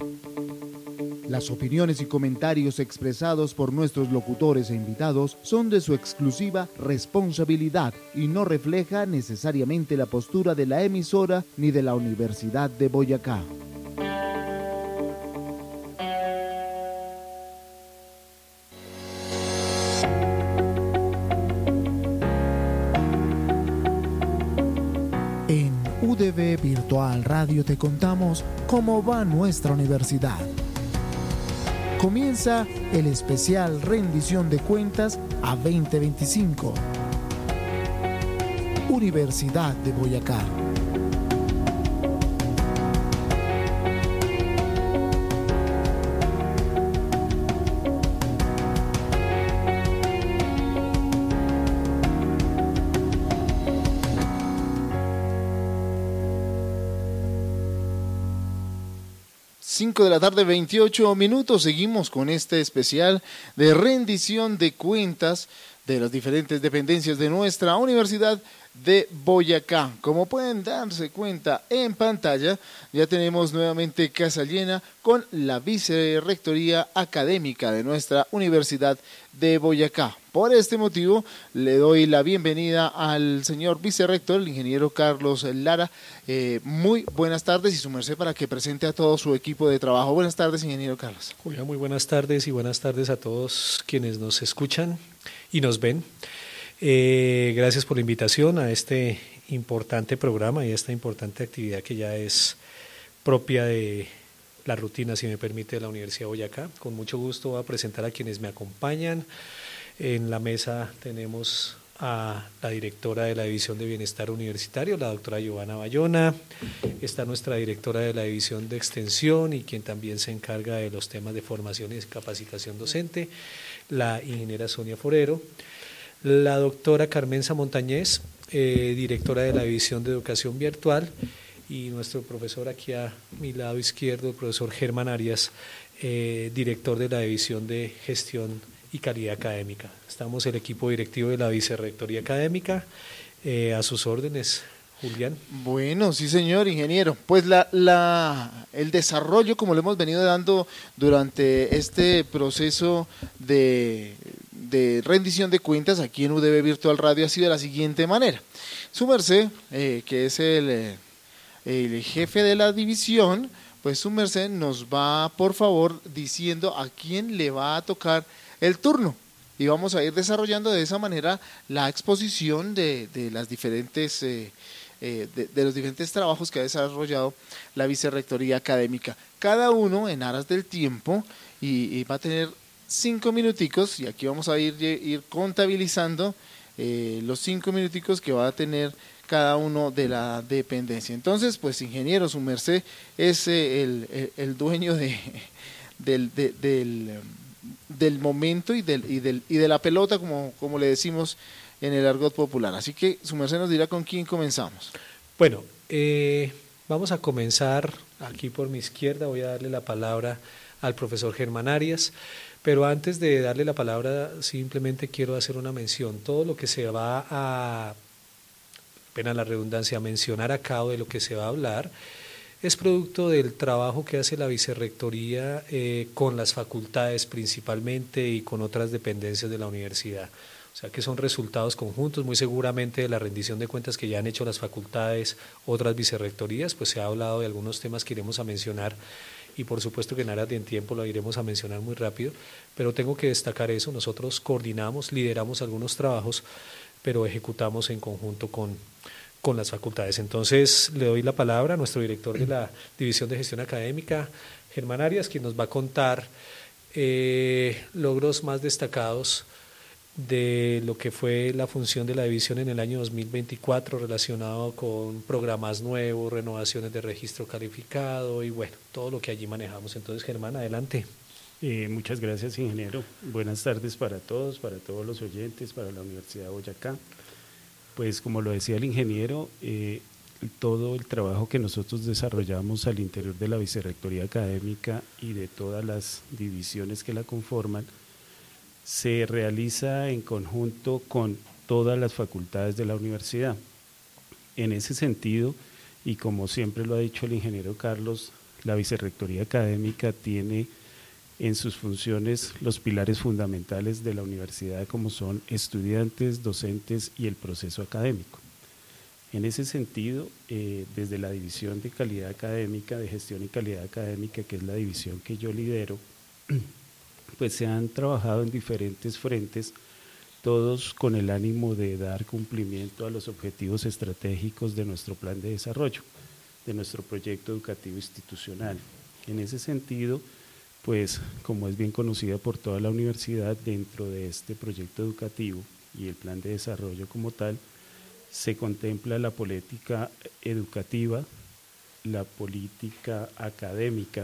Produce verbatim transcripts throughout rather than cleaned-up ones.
Las opiniones y comentarios expresados por nuestros locutores e invitados son de su exclusiva responsabilidad y no refleja necesariamente la postura de la emisora ni de la Universidad de Boyacá. En U D B Virtual Radio te contamos cómo va nuestra universidad. Comienza el especial rendición de cuentas a veinte veinticinco. Universidad de Boyacá. cinco de la tarde, veintiocho minutos. Seguimos con este especial de rendición de cuentas de las diferentes dependencias de nuestra Universidad de Boyacá. Como pueden darse cuenta en pantalla, ya tenemos nuevamente casa llena con la Vicerrectoría Académica de nuestra Universidad de Boyacá. Por este motivo, le doy la bienvenida al señor vicerrector, el ingeniero Carlos Lara. Eh, muy buenas tardes y su merced para que presente a todo su equipo de trabajo. Buenas tardes, ingeniero Carlos. Julia, muy buenas tardes y buenas tardes a todos quienes nos escuchan y nos ven. Eh, gracias por la invitación a este importante programa y a esta importante actividad que ya es propia de la rutina, si me permite, de la Universidad de Boyacá. Con mucho gusto voy a presentar a quienes me acompañan. En la mesa tenemos a la directora de la División de Bienestar Universitario, la doctora Giovanna Bayona. Está nuestra directora de la División de Extensión y quien también se encarga de los temas de formación y capacitación docente, la ingeniera Sonia Forero. La doctora Carmenza Montañez, eh, directora de la División de Educación Virtual, y nuestro profesor aquí a mi lado izquierdo, el profesor Germán Arias, eh, director de la División de Gestión y Calidad Académica. Estamos el equipo directivo de la Vicerrectoría Académica, eh, a sus órdenes, Julián. Bueno, sí señor ingeniero, pues la, la, el desarrollo, como lo hemos venido dando durante este proceso de, de rendición de cuentas aquí en U D B Virtual Radio, ha sido de la siguiente manera. Su merced, eh, que es el, el jefe de la división, pues su merced nos va por favor diciendo a quién le va a tocar el turno, y vamos a ir desarrollando de esa manera la exposición de, de las diferentes eh, eh, de, de los diferentes trabajos que ha desarrollado la Vicerrectoría Académica, cada uno en aras del tiempo, y, y va a tener cinco minuticos, y aquí vamos a ir, ir contabilizando eh, los cinco minuticos que va a tener cada uno de la dependencia. Entonces, pues ingeniero, su merced es eh, el, el, el dueño de, del, de, del del momento y del y del y de la pelota, como, como le decimos en el argot popular. Así que su merced nos dirá con quién comenzamos. Bueno, eh, vamos a comenzar aquí por mi izquierda. Voy a darle la palabra al profesor Germán Arias, pero antes de darle la palabra simplemente quiero hacer una mención. Todo lo que se va a, pena la redundancia, a mencionar acá, o de lo que se va a hablar, es producto del trabajo que hace la Vicerrectoría eh, con las facultades principalmente y con otras dependencias de la universidad. O sea que son resultados conjuntos, muy seguramente de la rendición de cuentas que ya han hecho las facultades, otras vicerrectorías, pues se ha hablado de algunos temas que iremos a mencionar, y por supuesto que en áreas de tiempo lo iremos a mencionar muy rápido, pero tengo que destacar eso. Nosotros coordinamos, lideramos algunos trabajos, pero ejecutamos en conjunto con con las facultades. Entonces le doy la palabra a nuestro director de la División de Gestión Académica, Germán Arias, quien nos va a contar eh, logros más destacados de lo que fue la función de la división en el año dos mil veinticuatro, relacionado con programas nuevos, renovaciones de registro calificado y bueno, todo lo que allí manejamos. Entonces, Germán, adelante. Eh, muchas gracias, ingeniero. Buenas tardes para todos, para todos los oyentes, para la Universidad de Boyacá. Pues como lo decía el ingeniero, eh, todo el trabajo que nosotros desarrollamos al interior de la Vicerrectoría Académica y de todas las divisiones que la conforman, se realiza en conjunto con todas las facultades de la universidad. En ese sentido, y como siempre lo ha dicho el ingeniero Carlos, la Vicerrectoría Académica tiene en sus funciones los pilares fundamentales de la universidad, como son estudiantes, docentes y el proceso académico. En ese sentido, eh, desde la División de Calidad Académica, de Gestión y Calidad Académica, que es la división que yo lidero, pues se han trabajado en diferentes frentes, todos con el ánimo de dar cumplimiento a los objetivos estratégicos de nuestro plan de desarrollo, de nuestro proyecto educativo institucional. En ese sentido, pues como es bien conocida por toda la universidad, dentro de este proyecto educativo y el plan de desarrollo como tal, se contempla la política educativa, la política académica,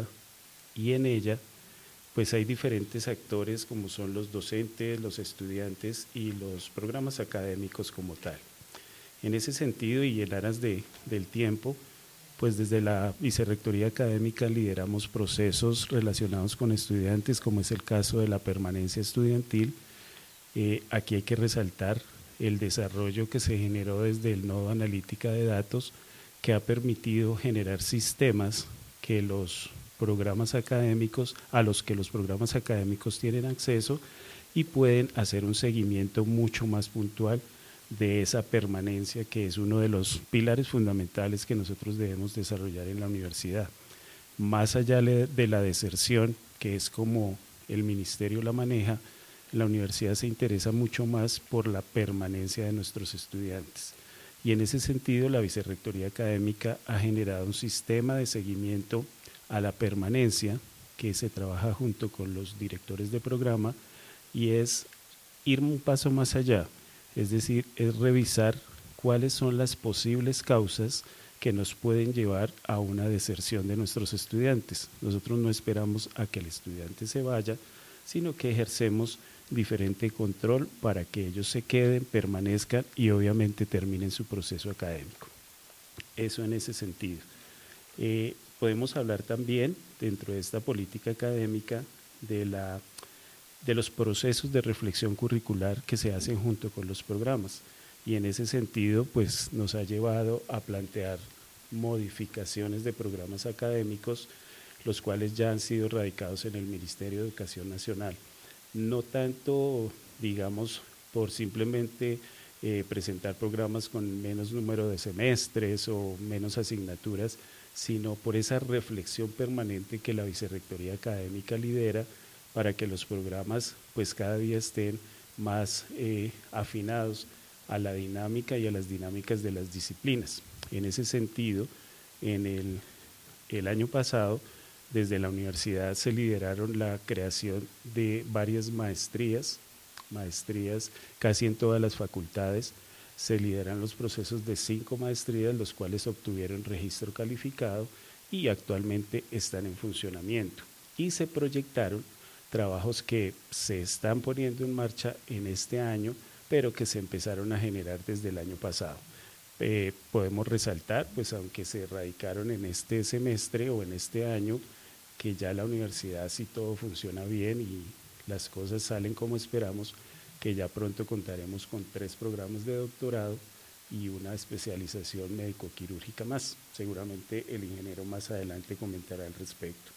y en ella pues hay diferentes actores como son los docentes, los estudiantes y los programas académicos como tal. En ese sentido y en aras de, del tiempo, pues desde la Vicerrectoría Académica lideramos procesos relacionados con estudiantes, como es el caso de la permanencia estudiantil. Eh, aquí hay que resaltar el desarrollo que se generó desde el nodo analítica de datos, que ha permitido generar sistemas que los programas académicos, a los que los programas académicos tienen acceso y pueden hacer un seguimiento mucho más puntual de esa permanencia, que es uno de los pilares fundamentales que nosotros debemos desarrollar en la universidad. Más allá de la deserción, que es como el ministerio la maneja, la universidad se interesa mucho más por la permanencia de nuestros estudiantes. Y en ese sentido, la Vicerrectoría Académica ha generado un sistema de seguimiento a la permanencia que se trabaja junto con los directores de programa, y es ir un paso más allá. Es decir, es revisar cuáles son las posibles causas que nos pueden llevar a una deserción de nuestros estudiantes. Nosotros no esperamos a que el estudiante se vaya, sino que ejercemos diferente control para que ellos se queden, permanezcan y obviamente terminen su proceso académico. Eso en ese sentido. Eh, podemos hablar también, dentro de esta política académica, de la de los procesos de reflexión curricular que se hacen junto con los programas, y en ese sentido pues nos ha llevado a plantear modificaciones de programas académicos, los cuales ya han sido radicados en el Ministerio de Educación Nacional, no tanto digamos por simplemente eh, presentar programas con menos número de semestres o menos asignaturas, sino por esa reflexión permanente que la Vicerrectoría Académica lidera, para que los programas pues cada día estén más eh, afinados a la dinámica y a las dinámicas de las disciplinas. En ese sentido, en el, el año pasado, desde la universidad se lideraron la creación de varias maestrías, maestrías casi en todas las facultades. Se lideran los procesos de cinco maestrías, los cuales obtuvieron registro calificado y actualmente están en funcionamiento, y se proyectaron trabajos que se están poniendo en marcha en este año, pero que se empezaron a generar desde el año pasado. Eh, podemos resaltar, pues aunque se radicaron en este semestre o en este año, que ya la universidad, si todo funciona bien y las cosas salen como esperamos, que ya pronto contaremos con tres programas de doctorado y una especialización médico-quirúrgica más. Seguramente el ingeniero más adelante comentará al respecto.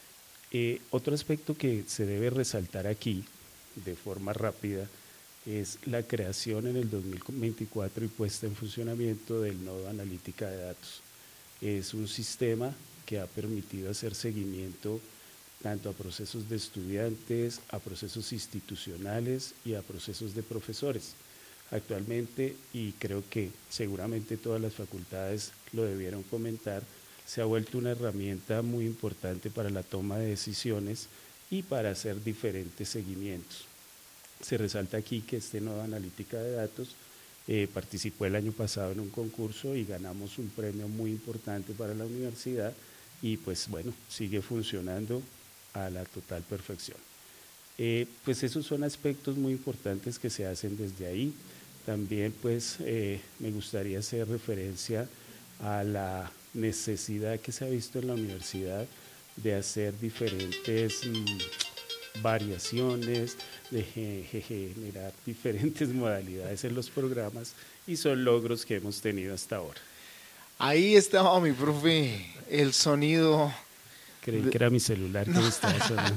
Eh, otro aspecto que se debe resaltar aquí de forma rápida es la creación en el dos mil veinticuatro y puesta en funcionamiento del nodo analítica de datos. Es un sistema que ha permitido hacer seguimiento tanto a procesos de estudiantes, a procesos institucionales y a procesos de profesores. Actualmente, y creo que seguramente todas las facultades lo debieron comentar, se ha vuelto una herramienta muy importante para la toma de decisiones y para hacer diferentes seguimientos. Se resalta aquí que este nodo analítica de datos eh, participó el año pasado en un concurso y ganamos un premio muy importante para la universidad, y pues bueno, sigue funcionando a la total perfección. Eh, pues esos son aspectos muy importantes que se hacen desde ahí. También pues eh, me gustaría hacer referencia a la necesidad que se ha visto en la universidad de hacer diferentes mmm, variaciones, de generar diferentes modalidades en los programas, y son logros que hemos tenido hasta ahora. Ahí estaba mi profe, el sonido Creí que era mi celular que me estaba sonando.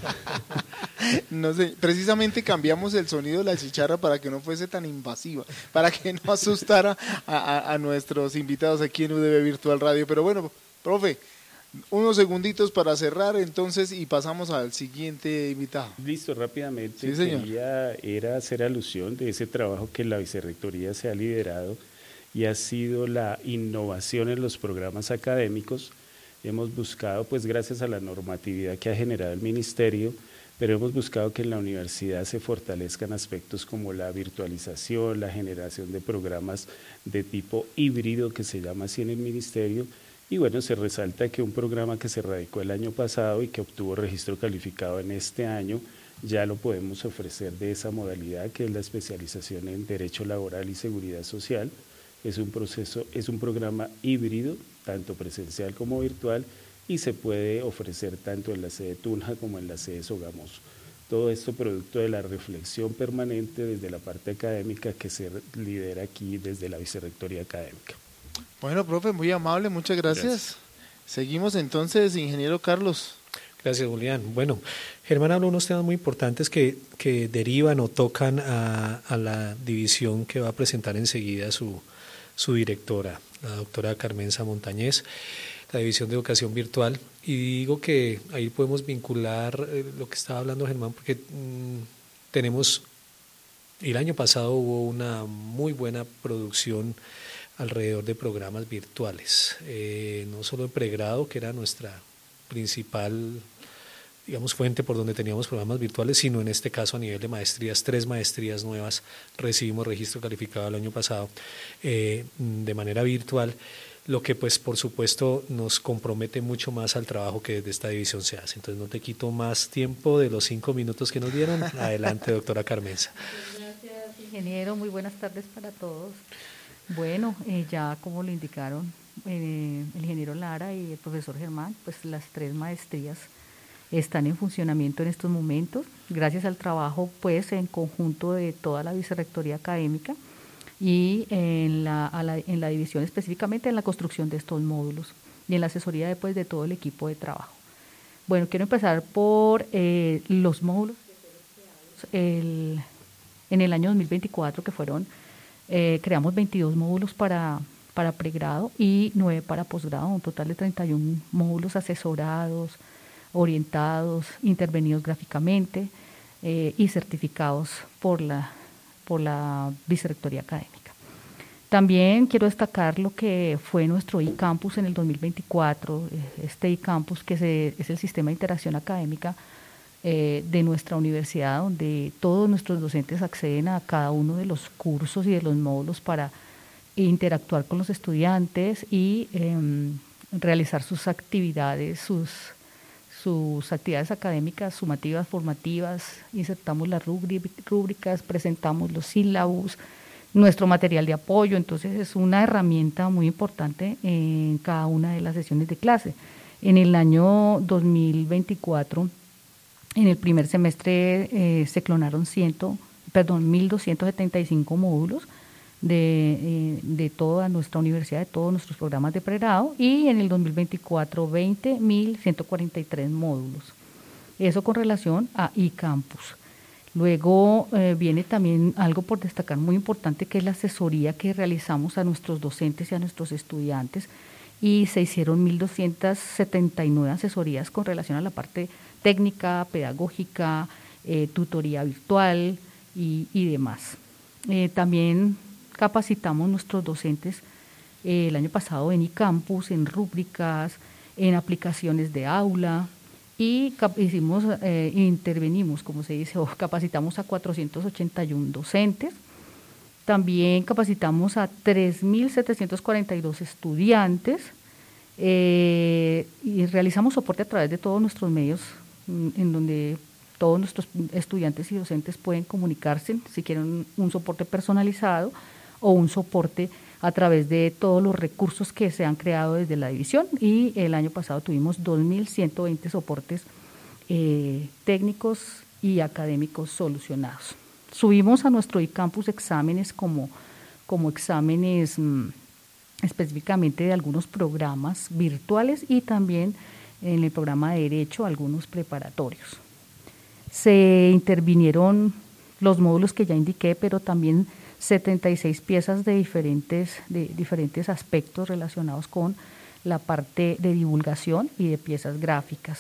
No sé, precisamente cambiamos el sonido de la chicharra para que no fuese tan invasiva, para que no asustara a, a, a nuestros invitados aquí en U D B Virtual Radio. Pero bueno, profe, unos segunditos para cerrar entonces y pasamos al siguiente invitado. Listo, rápidamente. Sí, señor. Quería era hacer alusión de ese trabajo que la Vicerrectoría se ha liderado y ha sido la innovación en los programas académicos. Hemos buscado, pues gracias a la normatividad que ha generado el Ministerio, pero hemos buscado que en la universidad se fortalezcan aspectos como la virtualización, la generación de programas de tipo híbrido, que se llama así en el Ministerio, y bueno, se resalta que un programa que se radicó el año pasado y que obtuvo registro calificado en este año, ya lo podemos ofrecer de esa modalidad, que es la especialización en Derecho Laboral y Seguridad Social. Es un proceso, es un programa híbrido, tanto presencial como virtual, y se puede ofrecer tanto en la sede Tunja como en la sede Sogamoso. Todo esto producto de la reflexión permanente desde la parte académica que se lidera aquí desde la Vicerrectoría Académica. Bueno, profe, muy amable, muchas gracias. gracias. Seguimos entonces, ingeniero Carlos. Gracias, Julián. Bueno, Germán habló de unos temas muy importantes que, que derivan o tocan a, a la división que va a presentar enseguida su su directora, la doctora Carmenza Montañez, la División de Educación Virtual, y digo que ahí podemos vincular eh, lo que estaba hablando Germán, porque mmm, tenemos, el año pasado hubo una muy buena producción alrededor de programas virtuales, eh, no solo en pregrado, que era nuestra principal, digamos, fuente por donde teníamos programas virtuales, sino en este caso a nivel de maestrías, tres maestrías nuevas recibimos registro calificado el año pasado eh, de manera virtual, lo que pues por supuesto nos compromete mucho más al trabajo que desde esta división se hace. Entonces no te quito más tiempo de los cinco minutos que nos dieron. Adelante, doctora Carmenza. Gracias, ingeniero. Muy buenas tardes para todos. Bueno, eh, ya como lo indicaron eh, el ingeniero Lara y el profesor Germán, pues las tres maestrías están en funcionamiento en estos momentos, gracias al trabajo pues en conjunto de toda la Vicerrectoría Académica y en la, a la, en la división específicamente en la construcción de estos módulos y en la asesoría de, pues, de todo el equipo de trabajo. Bueno, quiero empezar por eh, los módulos el, en el año dos mil veinticuatro que fueron, eh, creamos veintidós módulos para, para pregrado y nueve para posgrado, un total de treinta y uno módulos asesorados, orientados, intervenidos gráficamente eh, y certificados por la, por la Vicerrectoría Académica. También quiero destacar lo que fue nuestro eCampus en el dos mil veinticuatro, este eCampus que se, es el sistema de interacción académica eh, de nuestra universidad, donde todos nuestros docentes acceden a cada uno de los cursos y de los módulos para interactuar con los estudiantes y eh, realizar sus actividades, sus sus actividades académicas, sumativas, formativas, insertamos las rúbricas, presentamos los sílabus, nuestro material de apoyo. Entonces es una herramienta muy importante en cada una de las sesiones de clase. En el año dos mil veinticuatro, en el primer semestre eh, se clonaron ciento, perdón, mil doscientos setenta y cinco módulos de, eh, de toda nuestra universidad, de todos nuestros programas de pregrado, y en el dos mil veinticuatro, veinte mil ciento cuarenta y tres módulos. Eso con relación a eCampus. Luego eh, viene también algo por destacar muy importante, que es la asesoría que realizamos a nuestros docentes y a nuestros estudiantes, y se hicieron mil doscientas setenta y nueve asesorías con relación a la parte técnica, pedagógica, eh, tutoría virtual y, y demás. Eh, también capacitamos nuestros docentes eh, el año pasado en eCampus, en rúbricas, en aplicaciones de aula, y hicimos, eh, intervenimos, como se dice, o capacitamos a cuatrocientos ochenta y uno docentes. También capacitamos a tres mil setecientos cuarenta y dos estudiantes eh, y realizamos soporte a través de todos nuestros medios, en donde todos nuestros estudiantes y docentes pueden comunicarse si quieren un soporte personalizado o un soporte a través de todos los recursos que se han creado desde la división, y el año pasado tuvimos dos mil ciento veinte soportes eh, técnicos y académicos solucionados. Subimos a nuestro eCampus exámenes como, como exámenes mmm, específicamente de algunos programas virtuales, y también en el programa de Derecho, algunos preparatorios. Se intervinieron los módulos que ya indiqué, pero también setenta y seis piezas de diferentes, de diferentes aspectos relacionados con la parte de divulgación y de piezas gráficas.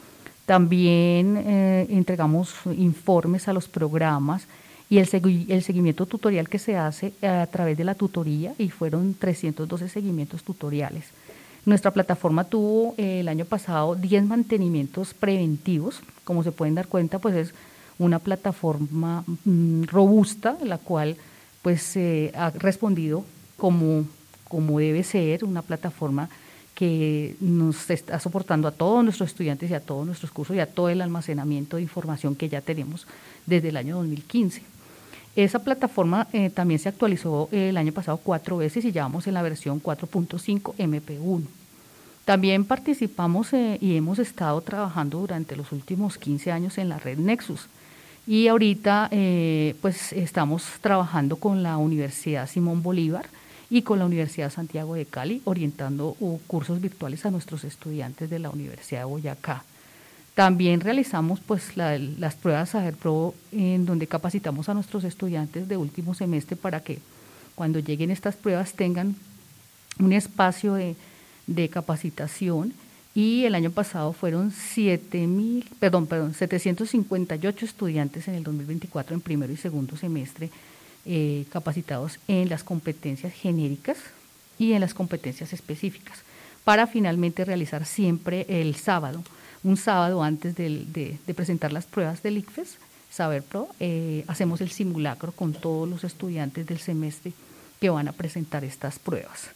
También eh, entregamos informes a los programas y el, segui el seguimiento tutorial que se hace a través de la tutoría, y fueron trescientos doce seguimientos tutoriales. Nuestra plataforma tuvo eh, el año pasado diez mantenimientos preventivos. Como se pueden dar cuenta, pues es una plataforma mmm, robusta, la cual pues eh, ha respondido como, como debe ser, una plataforma que nos está soportando a todos nuestros estudiantes y a todos nuestros cursos y a todo el almacenamiento de información que ya tenemos desde el año dos mil quince. Esa plataforma eh, también se actualizó el año pasado cuatro veces y ya vamos en la versión cuatro punto cinco eme pe uno. También participamos eh, y hemos estado trabajando durante los últimos quince años en la red Nexus, y ahorita eh, pues estamos trabajando con la Universidad Simón Bolívar y con la Universidad Santiago de Cali, orientando uh, cursos virtuales a nuestros estudiantes de la Universidad de Boyacá. También realizamos pues la, las pruebas SaberPro, en donde capacitamos a nuestros estudiantes de último semestre para que cuando lleguen estas pruebas tengan un espacio de, de capacitación, y el año pasado fueron siete mil, perdón, perdón, setecientos cincuenta y ocho estudiantes en el dos mil veinticuatro en primero y segundo semestre, Eh, capacitados en las competencias genéricas y en las competencias específicas, para finalmente realizar siempre el sábado, un sábado antes de, de, de presentar las pruebas del ICFES SaberPro, eh, hacemos el simulacro con todos los estudiantes del semestre que van a presentar estas pruebas.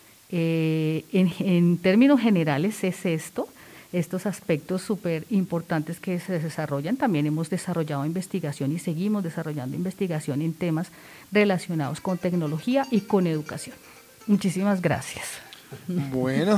Eh, en, en términos generales es esto, estos aspectos súper importantes que se desarrollan. También hemos desarrollado investigación y seguimos desarrollando investigación en temas relacionados con tecnología y con educación. Muchísimas gracias. Bueno,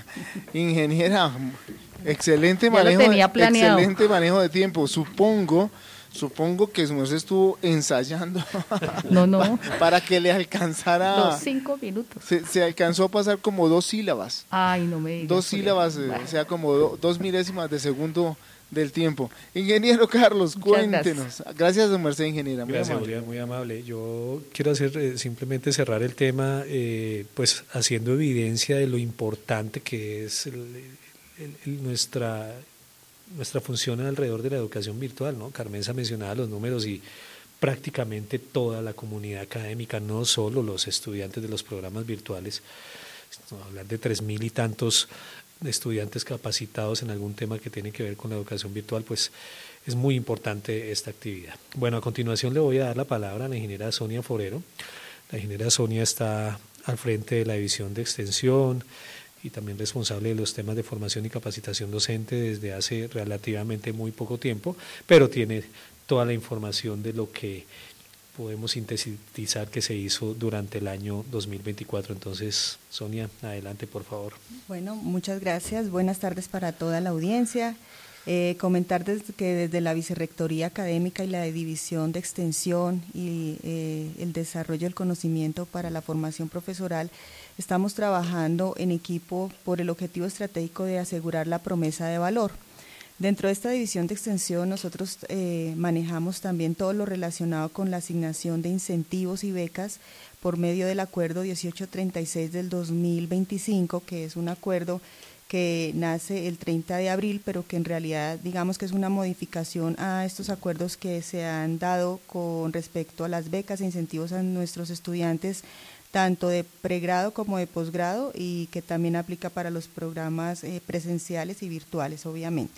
ingeniera, excelente Ya lo manejo, tenía planeado. excelente manejo de tiempo. Supongo, supongo que su merced estuvo ensayando No, no. para que le alcanzara. Los cinco minutos. Se, se alcanzó a pasar como dos sílabas. Ay, no me digas. Dos sílabas, eh, o sea, como do, dos milésimas de segundo del tiempo. Ingeniero Carlos, Muchas cuéntenos. gracias. Gracias, don Merced, ingeniera. Muy Gracias, amable. Julián, muy amable. Yo quiero hacer eh, simplemente cerrar el tema, eh, pues haciendo evidencia de lo importante que es el, el, el, nuestra, nuestra función alrededor de la educación virtual, ¿no? Carmenza mencionaba los números y prácticamente toda la comunidad académica, no solo los estudiantes de los programas virtuales, hablar de tres mil y tantos estudiantes capacitados en algún tema que tiene que ver con la educación virtual, pues es muy importante esta actividad. Bueno, a continuación le voy a dar la palabra a la ingeniera Sonia Forero. La ingeniera Sonia está al frente de la división de extensión y también responsable de los temas de formación y capacitación docente desde hace relativamente muy poco tiempo, pero tiene toda la información de lo que podemos sintetizar que se hizo durante el año dos mil veinticuatro. Entonces, Sonia, adelante, por favor. Bueno, muchas gracias. Buenas tardes para toda la audiencia. Eh, comentar desde que desde la Vicerrectoría Académica y la División de Extensión y eh, el Desarrollo del Conocimiento para la Formación Profesoral, estamos trabajando en equipo por el objetivo estratégico de asegurar la promesa de valor. Dentro de esta división de extensión nosotros eh, manejamos también todo lo relacionado con la asignación de incentivos y becas por medio del acuerdo dieciocho treinta y seis del dos mil veinticinco, que es un acuerdo que nace el treinta de abril, pero que en realidad digamos que es una modificación a estos acuerdos que se han dado con respecto a las becas e incentivos a nuestros estudiantes, tanto de pregrado como de posgrado, y que también aplica para los programas eh, presenciales y virtuales, obviamente.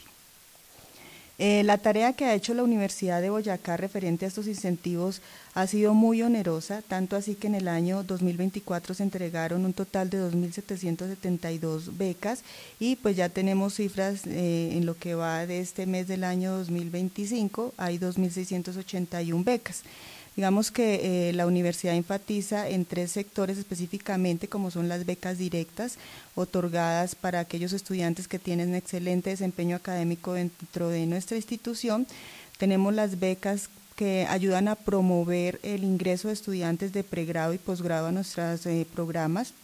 Eh, la tarea que ha hecho la Universidad de Boyacá referente a estos incentivos ha sido muy onerosa, tanto así que en el año dos mil veinticuatro se entregaron un total de dos mil setecientas setenta y dos becas, y pues ya tenemos cifras eh, en lo que va de este mes del año dos mil veinticinco, hay dos mil seiscientas ochenta y una becas. Digamos que eh, la universidad enfatiza en tres sectores específicamente, como son las becas directas, otorgadas para aquellos estudiantes que tienen excelente desempeño académico dentro de nuestra institución. Tenemos las becas que ayudan a promover el ingreso de estudiantes de pregrado y posgrado a nuestros eh, programas.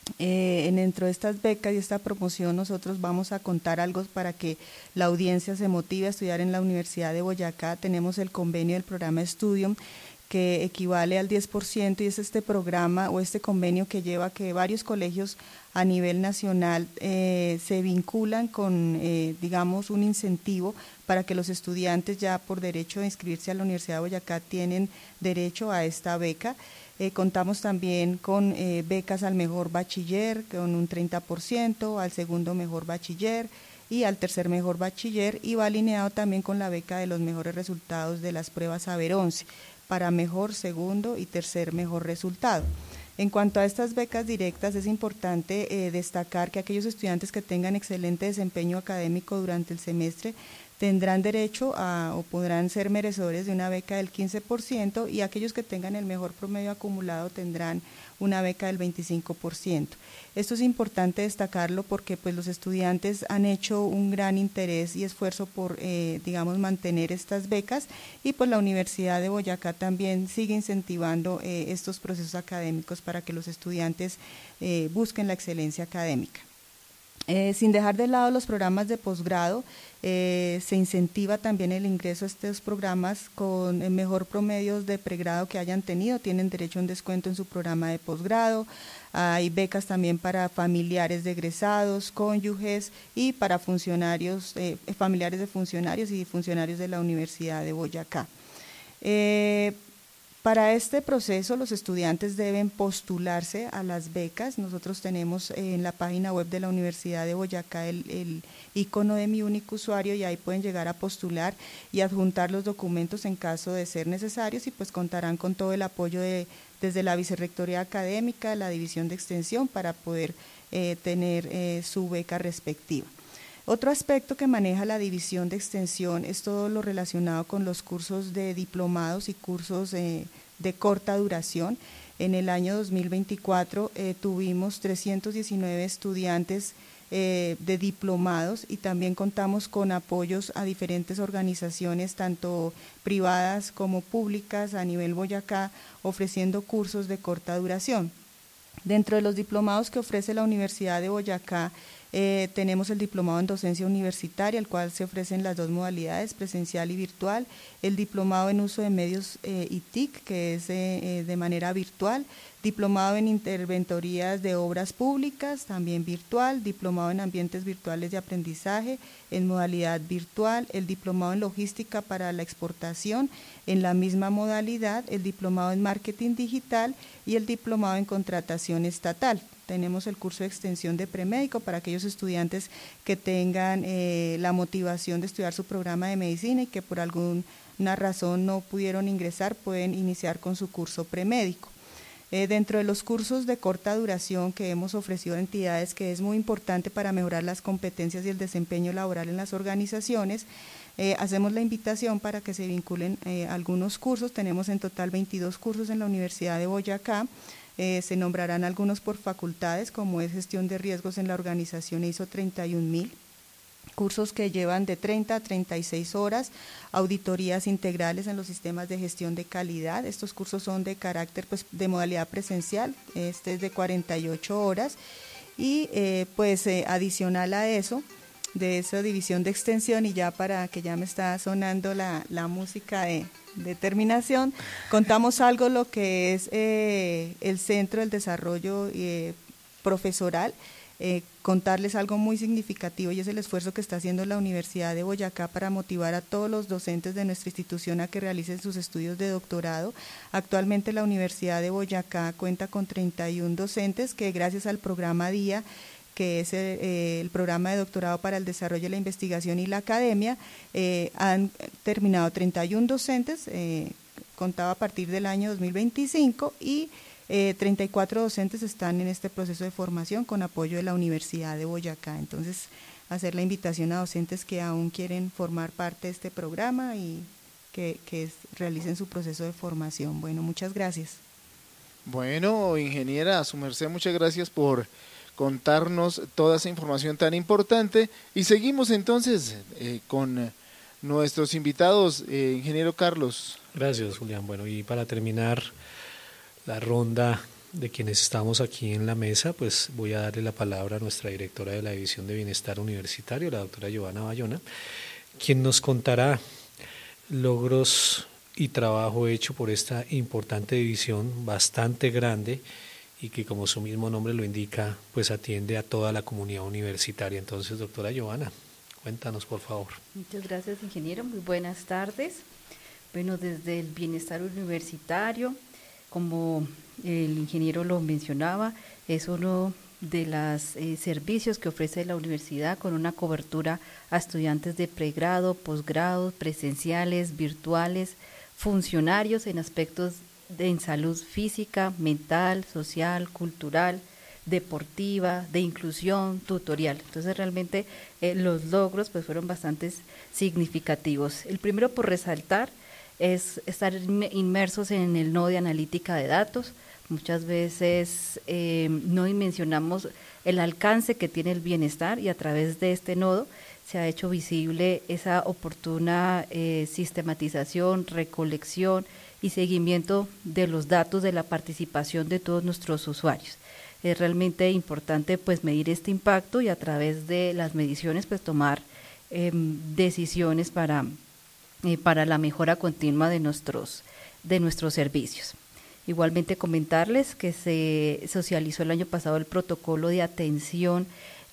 Eh, dentro de estas becas y esta promoción nosotros vamos a contar algo para que la audiencia se motive a estudiar en la Universidad de Boyacá. Tenemos el convenio del programa Studium, que equivale al diez por ciento, y es este programa o este convenio que lleva a que varios colegios a nivel nacional eh, se vinculan con, eh, digamos, un incentivo para que los estudiantes ya por derecho de inscribirse a la Universidad de Boyacá tienen derecho a esta beca. Eh, contamos también con eh, becas al mejor bachiller con un treinta por ciento, al segundo mejor bachiller y al tercer mejor bachiller, y va alineado también con la beca de los mejores resultados de las pruebas Saber once para mejor, segundo y tercer mejor resultado. En cuanto a estas becas directas, es importante eh, destacar que aquellos estudiantes que tengan excelente desempeño académico durante el semestre tendrán derecho a o podrán ser merecedores de una beca del quince por ciento, y aquellos que tengan el mejor promedio acumulado tendrán una beca del veinticinco por ciento. Esto es importante destacarlo porque pues los estudiantes han hecho un gran interés y esfuerzo por, eh, digamos, mantener estas becas, y pues la Universidad de Boyacá también sigue incentivando eh, estos procesos académicos para que los estudiantes eh, busquen la excelencia académica. Eh, sin dejar de lado los programas de posgrado, eh, se incentiva también el ingreso a estos programas con el mejor promedios de pregrado que hayan tenido, tienen derecho a un descuento en su programa de posgrado. Hay becas también para familiares de egresados, cónyuges y para funcionarios, eh, familiares de funcionarios y funcionarios de la Universidad de Boyacá. Eh, Para este proceso los estudiantes deben postularse a las becas. Nosotros tenemos en la página web de la Universidad de Boyacá el, el icono de Mi Único Usuario, y ahí pueden llegar a postular y adjuntar los documentos en caso de ser necesarios, y pues contarán con todo el apoyo de, desde la Vicerrectoría Académica, la División de Extensión, para poder eh, tener eh, su beca respectiva. Otro aspecto que maneja la División de Extensión es todo lo relacionado con los cursos de diplomados y cursos eh, de corta duración. En el año dos mil veinticuatro eh, tuvimos trescientos diecinueve estudiantes eh, de diplomados, y también contamos con apoyos a diferentes organizaciones, tanto privadas como públicas a nivel Boyacá, ofreciendo cursos de corta duración. Dentro de los diplomados que ofrece la Universidad de Boyacá, Eh, tenemos el diplomado en docencia universitaria, el cual se ofrece en las dos modalidades, presencial y virtual, el diplomado en uso de medios eh, I T I C, que es eh, de manera virtual, diplomado en interventorías de obras públicas, también virtual, diplomado en ambientes virtuales de aprendizaje, en modalidad virtual, el diplomado en logística para la exportación, en la misma modalidad, el diplomado en marketing digital y el diplomado en contratación estatal. Tenemos el curso de extensión de premédico para aquellos estudiantes que tengan eh, la motivación de estudiar su programa de medicina y que por alguna razón no pudieron ingresar, pueden iniciar con su curso premédico. Eh, dentro de los cursos de corta duración que hemos ofrecido a entidades, que es muy importante para mejorar las competencias y el desempeño laboral en las organizaciones, eh, hacemos la invitación para que se vinculen eh, algunos cursos. Tenemos en total veintidós cursos en la Universidad de Boyacá. Eh, se nombrarán algunos por facultades, como es gestión de riesgos en la organización I S O treinta y un mil, cursos que llevan de treinta a treinta y seis horas, auditorías integrales en los sistemas de gestión de calidad. Estos cursos son de carácter, pues, de modalidad presencial, este es de cuarenta y ocho horas, y eh, pues eh, adicional a eso, de esa división de extensión, y ya para que ya me está sonando la, la música de, de terminación, contamos algo lo que es eh, el Centro del Desarrollo eh, Profesoral. Eh, contarles algo muy significativo, y es el esfuerzo que está haciendo la Universidad de Boyacá para motivar a todos los docentes de nuestra institución a que realicen sus estudios de doctorado. Actualmente la Universidad de Boyacá cuenta con treinta y uno docentes que, gracias al programa DIA, que es el, eh, el programa de doctorado para el desarrollo, la investigación y la academia, eh, han terminado treinta y uno docentes, eh, contaba a partir del año dos mil veinticinco, y eh, treinta y cuatro docentes están en este proceso de formación con apoyo de la Universidad de Boyacá. Entonces, hacer la invitación a docentes que aún quieren formar parte de este programa y que, que es, realicen su proceso de formación. Bueno, muchas gracias. Bueno, ingeniera, a su merced, muchas gracias por contarnos toda esa información tan importante, y seguimos entonces eh, con nuestros invitados. eh, ingeniero Carlos. Gracias, Julián. Bueno, y para terminar la ronda de quienes estamos aquí en la mesa, pues voy a darle la palabra a nuestra directora de la División de Bienestar Universitario, la doctora Giovanna Bayona, quien nos contará logros y trabajo hecho por esta importante división, bastante grande, y que, como su mismo nombre lo indica, pues atiende a toda la comunidad universitaria. Entonces, doctora Giovanna, cuéntanos, por favor. Muchas gracias, ingeniero. Muy buenas tardes. Bueno, desde el bienestar universitario, como el ingeniero lo mencionaba, es uno de los eh, servicios que ofrece la universidad, con una cobertura a estudiantes de pregrado, posgrado, presenciales, virtuales, funcionarios en aspectos de en salud física, mental, social, cultural, deportiva, de inclusión, tutorial. Entonces realmente eh, los logros pues fueron bastante significativos. El primero por resaltar es estar inmersos en el nodo de analítica de datos. Muchas veces eh, no dimensionamos el alcance que tiene el bienestar, y a través de este nodo se ha hecho visible esa oportuna eh, sistematización, recolección y seguimiento de los datos de la participación de todos nuestros usuarios. Es realmente importante pues medir este impacto y a través de las mediciones pues tomar eh, decisiones para, eh, para la mejora continua de nuestros, de nuestros servicios. Igualmente comentarles que se socializó el año pasado el protocolo de atención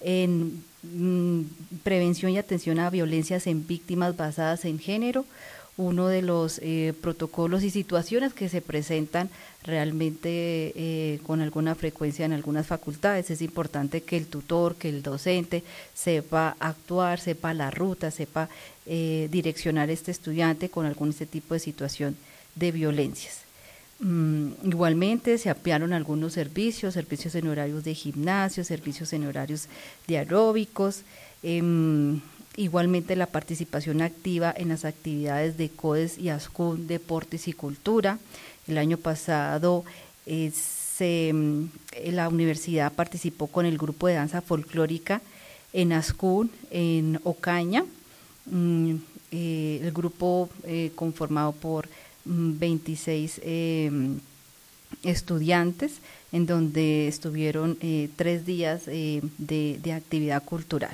en mm, prevención y atención a violencias en víctimas basadas en género. Uno de los eh, protocolos y situaciones que se presentan realmente eh, con alguna frecuencia en algunas facultades. Es importante que el tutor, que el docente sepa actuar, sepa la ruta, sepa eh, direccionar a este estudiante con algún este tipo de situación de violencias. Mm, igualmente se ampliaron algunos servicios, servicios en horarios de gimnasio, servicios en horarios de aeróbicos, eh, igualmente la participación activa en las actividades de CODES y ASCUN, Deportes y Cultura. El año pasado eh, se, la universidad participó con el grupo de danza folclórica en ASCUN, en Ocaña, mm, eh, el grupo eh, conformado por veintiséis eh, estudiantes, en donde estuvieron eh, tres días eh, de, de actividad cultural.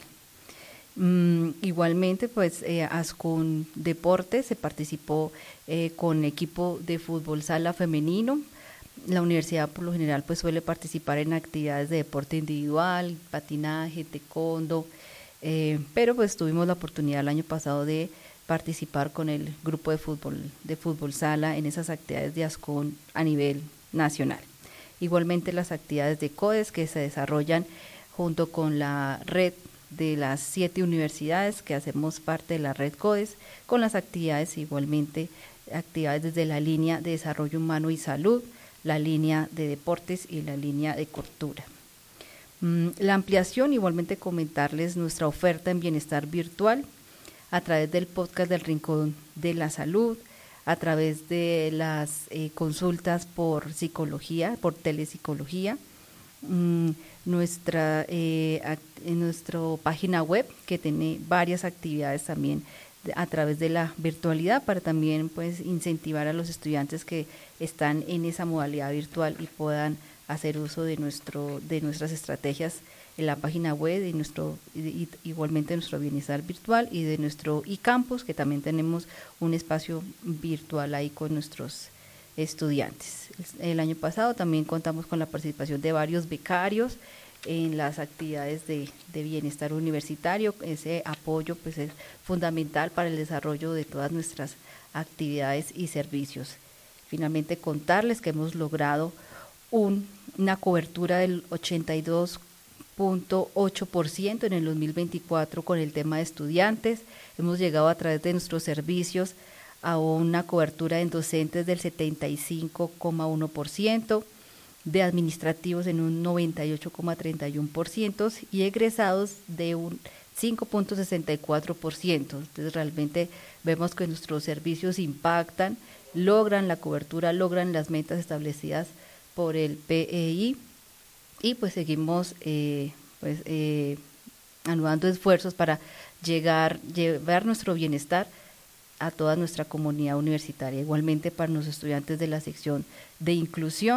Mm, igualmente, pues eh, ASCUN Deportes se participó eh, con equipo de fútbol sala femenino. La universidad por lo general pues suele participar en actividades de deporte individual, patinaje, taekwondo, eh, pero pues tuvimos la oportunidad el año pasado de participar con el grupo de fútbol de fútbol sala en esas actividades de ASCUN a nivel nacional. Igualmente las actividades de CODES que se desarrollan junto con la red de las siete universidades que hacemos parte de la red CODES, con las actividades igualmente, actividades desde la línea de desarrollo humano y salud, la línea de deportes y la línea de cultura. La ampliación, igualmente comentarles nuestra oferta en bienestar virtual, a través del podcast del Rincón de la Salud, a través de las eh, consultas por psicología, por telepsicología, mmm, nuestra, eh, en nuestra página web que tiene varias actividades también de, a través de la virtualidad, para también pues incentivar a los estudiantes que están en esa modalidad virtual y puedan hacer uso de, nuestro, de nuestras estrategias en la página web, y nuestro y, igualmente nuestro bienestar virtual, y de nuestro eCampus, que también tenemos un espacio virtual ahí con nuestros estudiantes. El año pasado también contamos con la participación de varios becarios en las actividades de, de bienestar universitario. Ese apoyo pues es fundamental para el desarrollo de todas nuestras actividades y servicios. Finalmente contarles que hemos logrado un, una cobertura del ochenta y dos punto ocho por ciento en el dos mil veinticuatro con el tema de estudiantes. Hemos llegado a través de nuestros servicios a una cobertura en docentes del setenta y cinco coma uno por ciento, de administrativos en un noventa y ocho coma treinta y uno por ciento y egresados de un cinco punto sesenta y cuatro por ciento. Entonces realmente vemos que nuestros servicios impactan, logran la cobertura, logran las metas establecidas por el P E I, y pues seguimos eh, pues, eh, anudando esfuerzos para llegar, llevar nuestro bienestar a toda nuestra comunidad universitaria. Igualmente para los estudiantes de la sección de inclusión,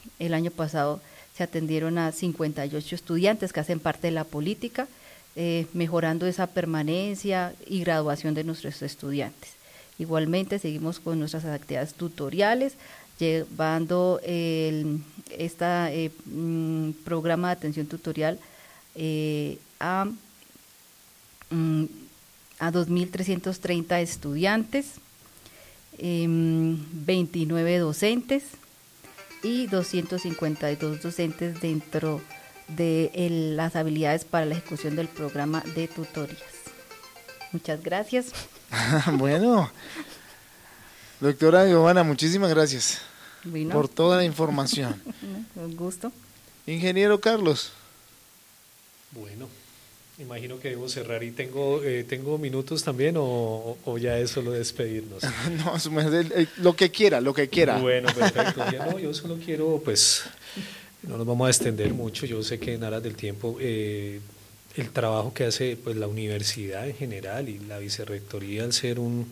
el año pasado se atendieron a cincuenta y ocho estudiantes que hacen parte de la política, eh, mejorando esa permanencia y graduación de nuestros estudiantes. Igualmente seguimos con nuestras actividades tutoriales, llevando el este eh, programa de atención tutorial eh, a, mm, a dos mil trescientos treinta estudiantes, eh, veintinueve docentes y doscientos cincuenta y dos docentes dentro de el, las habilidades para la ejecución del programa de tutorías. Muchas gracias. Bueno, doctora Giovanna, muchísimas gracias Bueno. por toda la información. Con gusto. Ingeniero Carlos. Bueno, imagino que debo cerrar y tengo eh, tengo minutos también o, o ya es solo despedirnos. No, su merced, eh, lo que quiera, lo que quiera. Bueno, perfecto. Ya no, yo solo quiero, pues, no nos vamos a extender mucho. Yo sé que en aras del tiempo eh, el trabajo que hace pues la universidad en general y la vicerrectoría al ser un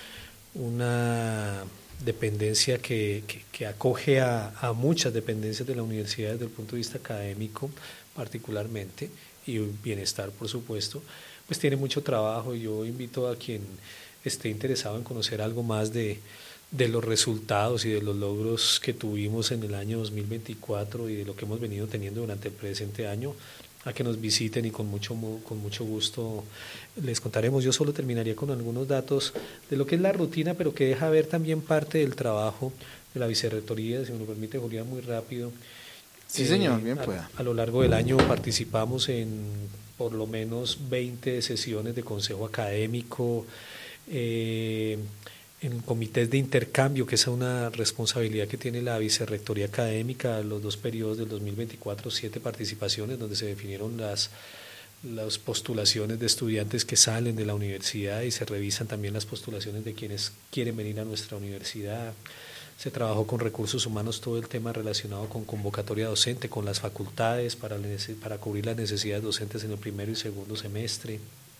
una dependencia que, que, que acoge a, a muchas dependencias de la universidad desde el punto de vista académico particularmente y bienestar por supuesto, pues tiene mucho trabajo. Yo invito a quien esté interesado en conocer algo más de, de los resultados y de los logros que tuvimos en el año dos mil veinticuatro y de lo que hemos venido teniendo durante el presente año, a que nos visiten y con mucho, con mucho gusto les contaremos. Yo solo terminaría con algunos datos de lo que es la rutina, pero que deja ver también parte del trabajo de la vicerrectoría, si me lo permite Julián, muy rápido. Sí, señor, bien pueda. A, a lo largo del año participamos en por lo menos veinte sesiones de consejo académico, eh, en comités de intercambio, que es una responsabilidad que tiene la vicerrectoría académica, los dos periodos del dos mil veinticuatro, siete participaciones donde se definieron las, las postulaciones de estudiantes que salen de la universidad y se revisan también las postulaciones de quienes quieren venir a nuestra universidad. Se trabajó con recursos humanos todo el tema relacionado con convocatoria docente, con las facultades para, para cubrir las necesidades docentes en el primero y segundo semestre.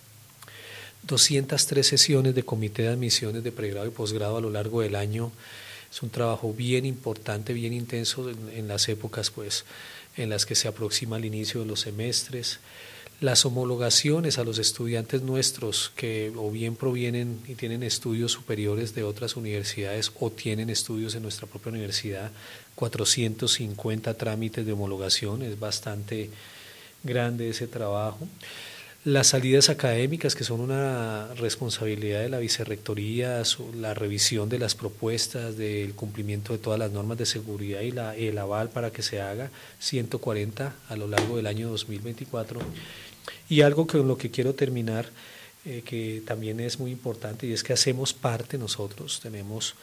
doscientas tres sesiones de comité de admisiones de pregrado y posgrado a lo largo del año. Es un trabajo bien importante, bien intenso en, en las épocas pues, en las que se aproxima el inicio de los semestres. Las homologaciones a los estudiantes nuestros que o bien provienen y tienen estudios superiores de otras universidades o tienen estudios en nuestra propia universidad, cuatrocientos cincuenta trámites de homologación, es bastante grande ese trabajo. Las salidas académicas, que son una responsabilidad de la vicerrectoría, la revisión de las propuestas, del cumplimiento de todas las normas de seguridad y la, el aval para que se haga, ciento cuarenta a lo largo del año dos mil veinticuatro. Y algo con lo que quiero terminar, eh, que también es muy importante, y es que hacemos parte nosotros, tenemos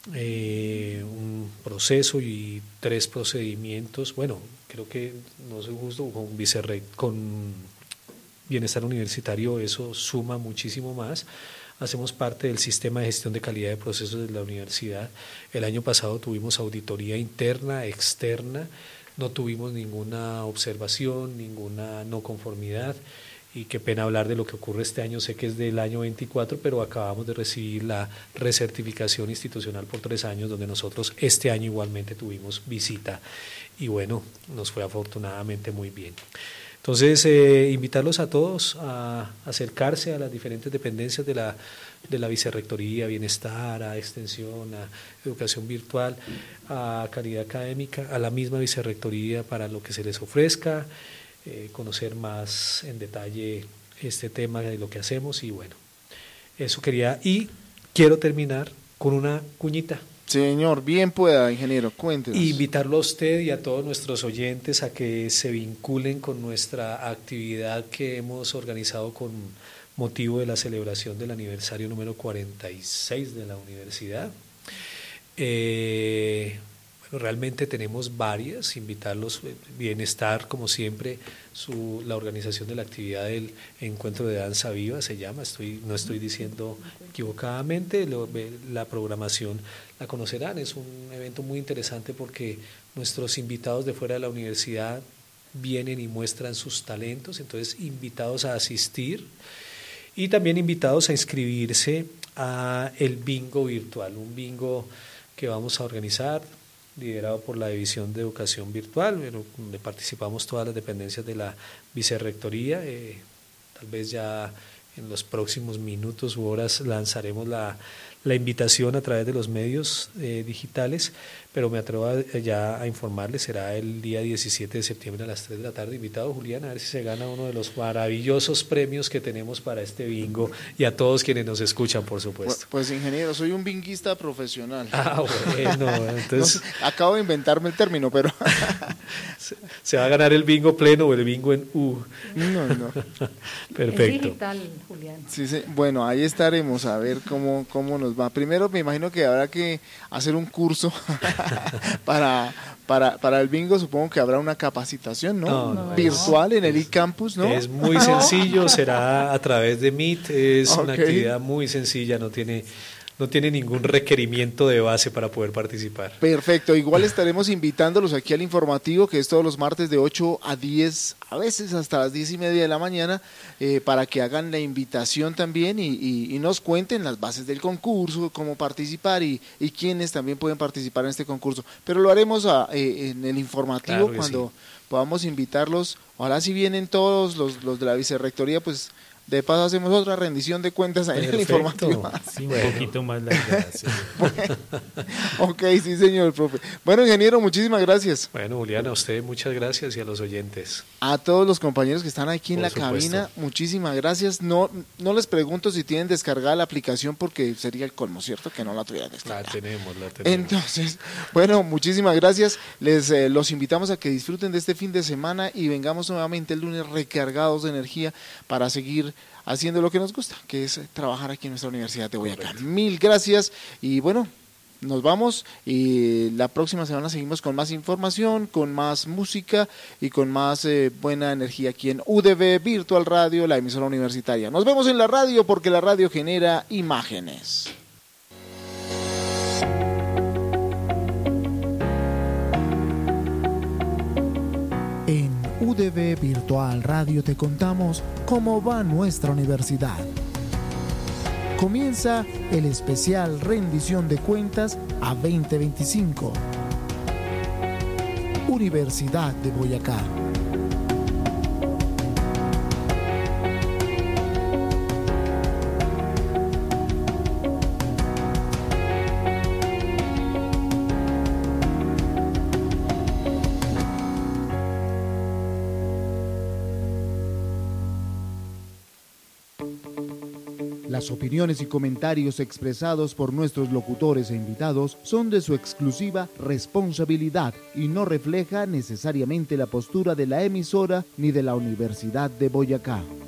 eh, un proceso y tres procedimientos, bueno, creo que no soy justo, con vicerrectoría, con bienestar universitario eso suma muchísimo más. Hacemos parte del sistema de gestión de calidad de procesos de la universidad. El año pasado tuvimos auditoría interna, externa, no tuvimos ninguna observación, ninguna no conformidad, y qué pena hablar de lo que ocurre este año, sé que es del año veinticuatro, pero acabamos de recibir la recertificación institucional por tres años, donde nosotros este año igualmente tuvimos visita, y bueno, nos fue afortunadamente muy bien. Entonces, eh, invitarlos a todos a acercarse a las diferentes dependencias de la, de la vicerrectoría, bienestar, a extensión, a educación virtual, a calidad académica, a la misma vicerrectoría para lo que se les ofrezca, eh, conocer más en detalle este tema de lo que hacemos y bueno, eso quería. Y quiero terminar con una cuñita. Señor, bien pueda, ingeniero, cuéntenos. Y invitarlo a usted y a todos nuestros oyentes a que se vinculen con nuestra actividad que hemos organizado con motivo de la celebración del aniversario número cuarenta y seis de la universidad. Eh, bueno, realmente tenemos varias, invitarlos, bienestar, como siempre, su, la organización de la actividad del Encuentro de Danza Viva se llama, estoy, no estoy diciendo equivocadamente, lo, la programación la conocerán, es un evento muy interesante porque nuestros invitados de fuera de la universidad vienen y muestran sus talentos, entonces invitados a asistir y también invitados a inscribirse a el bingo virtual, un bingo que vamos a organizar liderado por la División de Educación Virtual, pero donde participamos todas las dependencias de la Vicerrectoría. Eh, tal vez ya en los próximos minutos u horas lanzaremos la, la invitación a través de los medios eh, digitales, pero me atrevo a, ya a informarles, será el día diecisiete de septiembre a las tres de la tarde. Invitado Julián, a ver si se gana uno de los maravillosos premios que tenemos para este bingo, y a todos quienes nos escuchan, por supuesto. Pues, pues ingeniero, soy un binguista profesional. Ah, bueno, entonces... No, acabo de inventarme el término, pero... se, se va a ganar el bingo pleno o el bingo en U. No, no. Perfecto. Es digital, Julián. Sí, sí. Bueno, ahí estaremos a ver cómo, cómo nos va. Primero me imagino que habrá que hacer un curso para, para, para el bingo. Supongo que habrá una capacitación, ¿no? No, no, virtual es, en el eCampus, ¿no? Es muy sencillo, será a través de Meet, es Okay. una actividad muy sencilla, no tiene... No tiene ningún requerimiento de base para poder participar. Perfecto, igual estaremos invitándolos aquí al informativo, que es todos los martes de ocho a diez, a veces hasta las diez y media de la mañana, eh, para que hagan la invitación también y, y, y nos cuenten las bases del concurso, cómo participar y, y quiénes también pueden participar en este concurso. Pero lo haremos a, eh, en el informativo, Claro cuando sí. podamos invitarlos. Ojalá si vienen todos los, los de la Vicerrectoría, pues... De paso hacemos otra rendición de cuentas ahí en el Perfecto. informativo. Sí, un Bueno. poquito más la gracia. Ok, sí señor, profe. Bueno, ingeniero, muchísimas gracias. Bueno, Juliana, a usted muchas gracias y a los oyentes. A todos los compañeros que están aquí en Por la supuesto. cabina, muchísimas gracias. No, no les pregunto si tienen descargada la aplicación porque sería el colmo, ¿cierto? Que no la tuvieran La descargada. tenemos, la tenemos. Entonces, bueno, muchísimas gracias. Les eh, los invitamos a que disfruten de este fin de semana y vengamos nuevamente el lunes recargados de energía para seguir haciendo lo que nos gusta, que es trabajar aquí en nuestra Universidad de Boyacá. Correcto. Mil gracias y bueno, nos vamos y la próxima semana seguimos con más información, con más música y con más eh, buena energía aquí en U D V Virtual Radio, la emisora universitaria. Nos vemos en la radio porque la radio genera imágenes. En U D V Virtual Radio te contamos cómo va nuestra universidad. Comienza el especial rendición de cuentas a veinte veinticinco. Universidad de Boyacá. Las opiniones y comentarios expresados por nuestros locutores e invitados son de su exclusiva responsabilidad y no refleja necesariamente la postura de la emisora ni de la Universidad de Boyacá.